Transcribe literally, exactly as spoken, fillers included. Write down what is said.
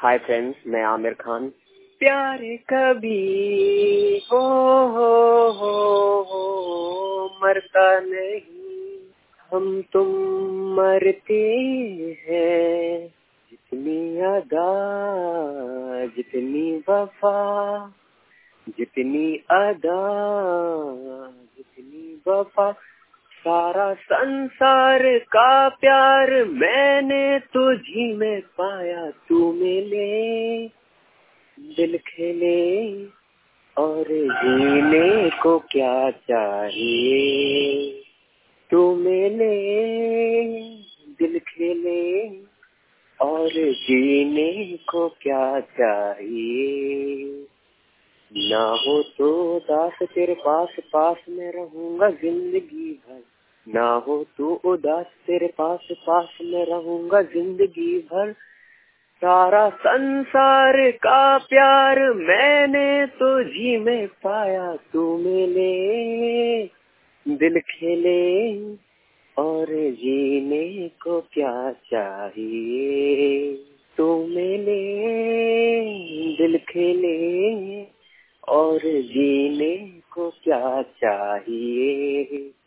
Hi friends, मैं आमिर खान। प्यार कभी हो हो हो हो मरता नहीं, हम तुम मरते हैं। जितनी अदा जितनी वफा, जितनी अदा जितनी वफा, सारा संसार का प्यार मैंने तुझी में पाया। तू मिले दिल खेले और जीने को क्या चाहिए। तू मिले दिल खेले और जीने को क्या चाहिए। ना हो तो उदास तेरे पास पास में रहूंगा जिंदगी भर। ना हो तो उदास तेरे पास पास में रहूंगा जिंदगी भर। सारा संसार का प्यार मैंने तुझी में पाया। तू मिले दिल खेले और जीने को क्या चाहिए। तू मिले दिल खेले और जीने को क्या चाहिए।